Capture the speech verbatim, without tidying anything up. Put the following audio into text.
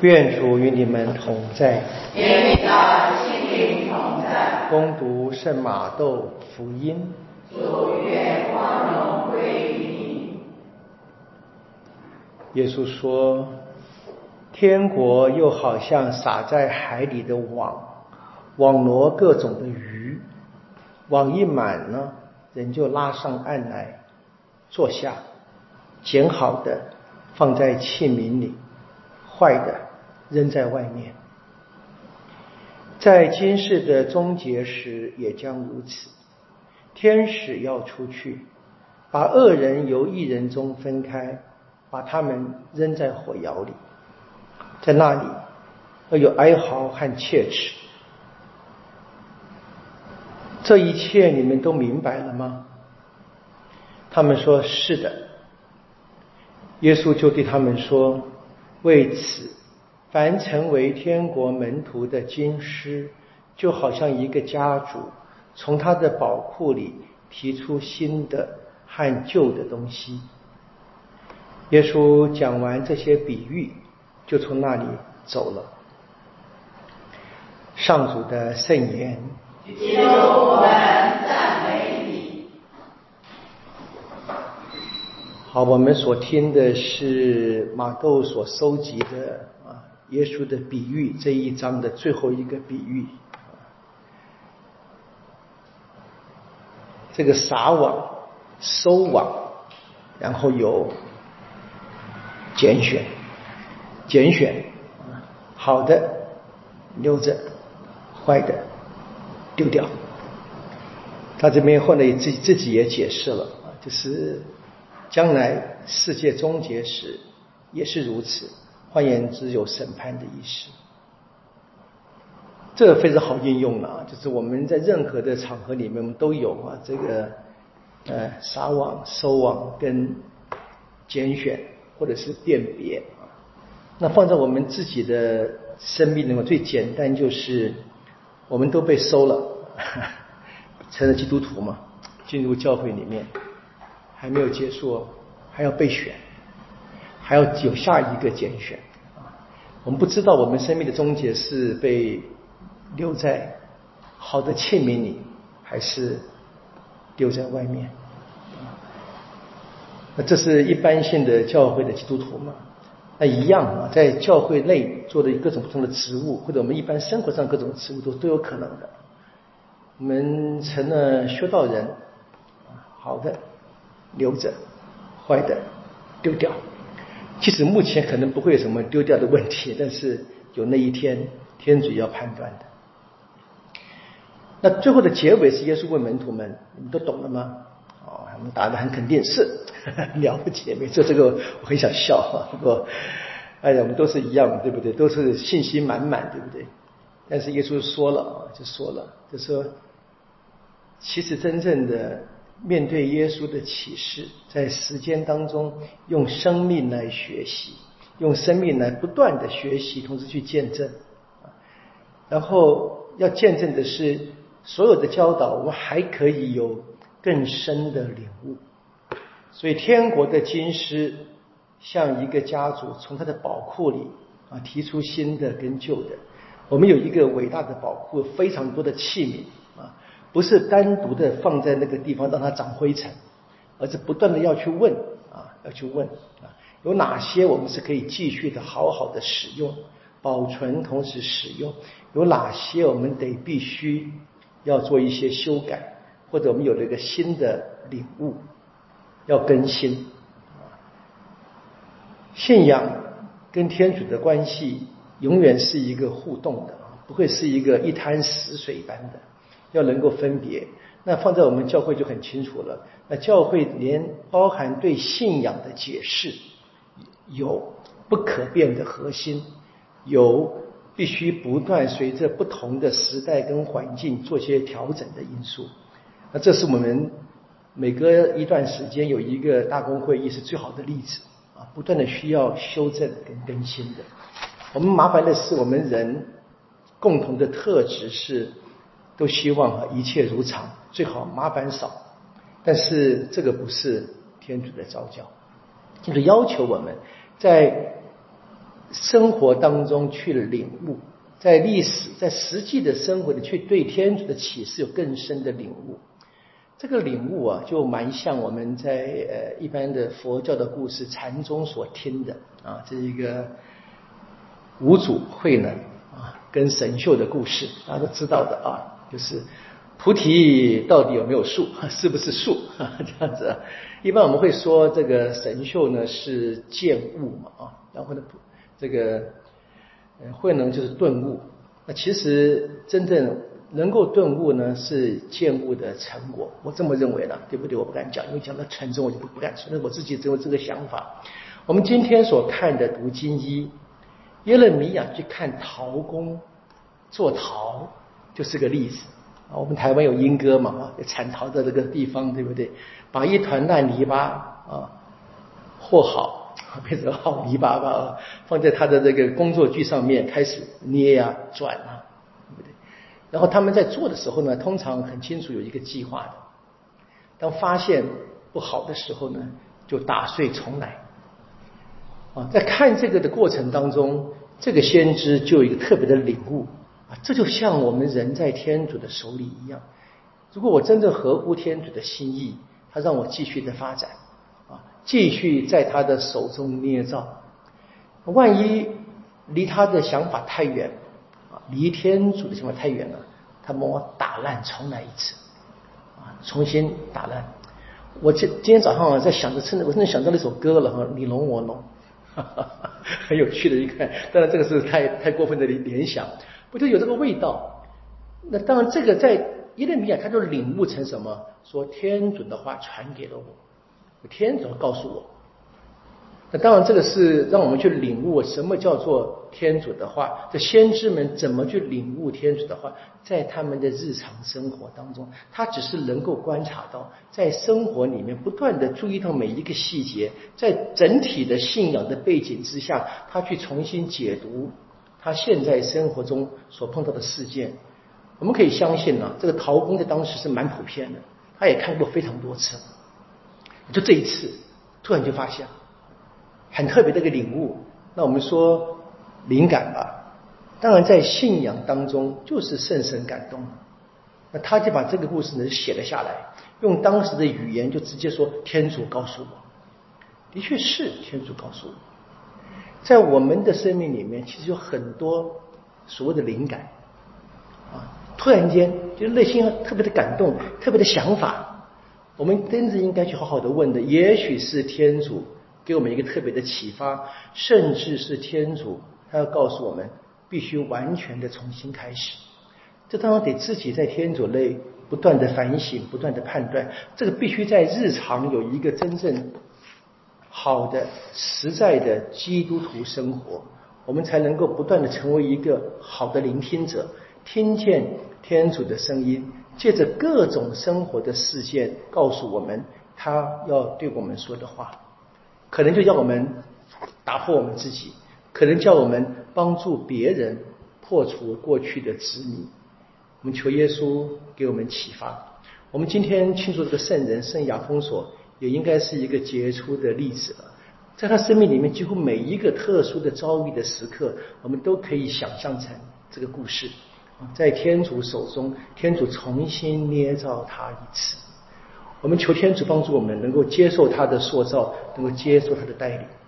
愿主与你们同在， 也与你的心灵同在。 恭读圣马窦福音。 主愿光荣归于你。 耶稣说，天国又好像撒在海里的网，网罗各种的鱼，网一满呢，人就拉上岸来，坐下，捡好的放在器皿里，坏的扔在外面。在今世的终结时也将如此，天使要出去，把恶人由义人中分开，把他们扔在火窑里，在那里要有哀嚎和切齿。这一切你们都明白了吗？他们说是的。耶稣就对他们说，为此凡成为天国门徒的经师，就好像一个家主从他的宝库里提出新的和旧的东西。耶稣讲完这些比喻，就从那里走了。上主的圣言。 基督，我们赞美你。 好，我们所听的是马窦所收集的啊，耶稣的比喻这一章的最后一个比喻。这个撒网、收网，然后有拣选，拣选好的留着，坏的丢掉。他这边后来自己自己也解释了啊，就是将来世界终结时也是如此，换言之有审判的意思。这个非常好应用了啊，就是我们在任何的场合里面我们都有啊，这个呃撒网、收网跟拣选或者是辨别啊。那放在我们自己的生命里面，最简单就是我们都被收了，成了基督徒嘛，进入教会里面还没有结束哦，还要被选，还要有下一个拣选啊。我们不知道我们生命的终结是被留在好的器皿里，还是丢在外面。那这是一般性的教会的基督徒嘛？那一样啊，在教会内做的各种不同的职务，或者我们一般生活上各种职务都都有可能的。我们成了修道人，好的留着，坏的丢掉。即使目前可能不会有什么丢掉的问题，但是有那一天天主要判断的。那最后的结尾是耶稣问门徒们，你们都懂了吗？哦，他们答得很肯定，是了解，没错。这个我很想笑啊，不过哎呀，我们都是一样，对不对？都是信心满满，对不对？但是耶稣说了啊，就说了，就说其实真正的面对耶稣的启示，在时间当中用生命来学习，用生命来不断的学习，同时去见证。然后要见证的是所有的教导，我们还可以有更深的领悟。所以天国的经师像一个家主从他的宝库里啊提出新的跟旧的。我们有一个伟大的宝库，非常多的器皿啊，不是单独的放在那个地方让它长灰尘，而是不断的要去问啊，要去问啊，有哪些我们是可以继续的好好的使用、保存，同时使用，有哪些我们得必须要做一些修改，或者我们有了一个新的领悟要更新。信仰跟天主的关系永远是一个互动的，不会是一个一滩死水般的，要能够分别。那放在我们教会就很清楚了，那教会连包含对信仰的解释，有不可变的核心，有必须不断随着不同的时代跟环境做些调整的因素。那这是我们每隔一段时间有一个大公会议是最好的例子啊，不断的需要修正跟更新的。我们麻烦的是，我们人共同的特质是都希望一切如常，最好麻烦少。但是这个不是天主的召教，就是要求我们在生活当中去领悟，在历史在实际的生活里去对天主的启示有更深的领悟。这个领悟啊，就蛮像我们在呃一般的佛教的故事禅宗所听的啊，这是一个五祖慧能啊跟神秀的故事，大家都知道的啊，就是菩提到底有没有树，是不是树这样子。一般我们会说这个神秀呢是见悟嘛啊，然后呢这个呃慧能就是顿悟。那其实真正能够顿悟呢是见悟的成果，我这么认为的，对不对？我不敢讲，因为讲到禅宗我就不不敢说，那我自己只有这个想法。我们今天所看的读经一，耶勒米亚去看陶工做陶就是个例子啊。我们台湾有莺歌嘛啊，产陶的这个地方，对不对？把一团烂泥巴啊和好，变成好泥巴吧，放在他的这个工作具上面，开始捏啊转啊，对不对？然后他们在做的时候呢，通常很清楚有一个计划的。当发现不好的时候呢，就打碎重来。啊，在看这个的过程当中，这个先知就有一个特别的领悟啊，这就像我们人在天主的手里一样。如果我真正合乎天主的心意，他让我继续的发展啊，继续在他的手中捏造。万一离他的想法太远啊，离天主的想法太远了，他帮我打烂重来一次啊，重新打烂。我今今天早上啊在想着，趁着我真的想到了一首歌了哈，你侬我侬。很有趣的一看，当然这个是太太过分的联想，不就有这个味道？那当然，这个在耶勒米亚他就领悟成什么？说天主的话传给了我，天主告诉我。那当然，这个是让我们去领悟什么叫做天主的话。这先知们怎么去领悟天主的话？在他们的日常生活当中，他只是能够观察到，在生活里面不断的注意到每一个细节，在整体的信仰的背景之下，他去重新解读他现在生活中所碰到的事件。我们可以相信呢、啊，这个陶工在当时是蛮普遍的，他也看过非常多次，就这一次突然就发现很特别的一个领悟。那我们说灵感吧，当然在信仰当中就是圣神感动，那他就把这个故事呢写了下来，用当时的语言就直接说天主告诉我。的确是天主告诉我。在我们的生命里面其实有很多所谓的灵感啊，突然间就内心特别的感动，特别的想法，我们真正应该去好好的问的，也许是天主给我们一个特别的启发，甚至是天主他要告诉我们必须完全的重新开始。这当然得自己在天主内不断的反省，不断的判断，这个必须在日常有一个真正好的实在的基督徒生活，我们才能够不断的成为一个好的聆听者，听见天主的声音，借着各种生活的事件告诉我们他要对我们说的话，可能就叫我们打破我们自己，可能叫我们帮助别人破除过去的执迷。我们求耶稣给我们启发。我们今天庆祝这个圣人圣亚丰索，也应该是一个杰出的例子了。在他生命里面几乎每一个特殊的遭遇的时刻，我们都可以想象成这个故事，在天主手中，天主重新捏造他一次。我们求天主帮助我们能够接受他的塑造，能够接受他的带领。